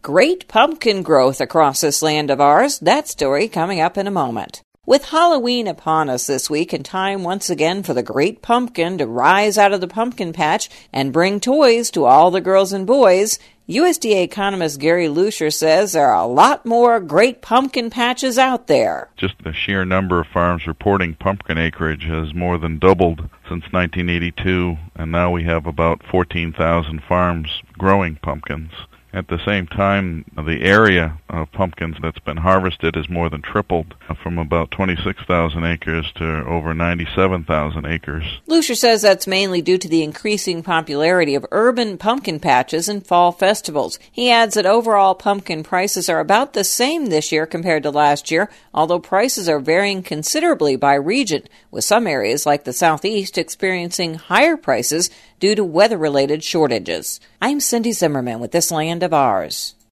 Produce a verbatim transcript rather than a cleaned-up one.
great pumpkin growth across this land of ours. That story coming up in a moment. With Halloween upon us this week and time once again for the great pumpkin to rise out of the pumpkin patch and bring toys to all the girls and boys, U S D A economist Gary Lucier says there are a lot more great pumpkin patches out there. Just the sheer number of farms reporting pumpkin acreage has more than doubled since nineteen eighty-two, and now we have about fourteen thousand farms growing pumpkins. At the same time, the area of pumpkins that's been harvested has more than tripled, from about twenty-six thousand acres to over ninety-seven thousand acres. Lucier says that's mainly due to the increasing popularity of urban pumpkin patches and fall festivals. He adds that overall pumpkin prices are about the same this year compared to last year, although prices are varying considerably by region, with some areas like the Southeast experiencing higher prices due to weather-related shortages. I'm Cindy Zimmerman with This Land of Ours.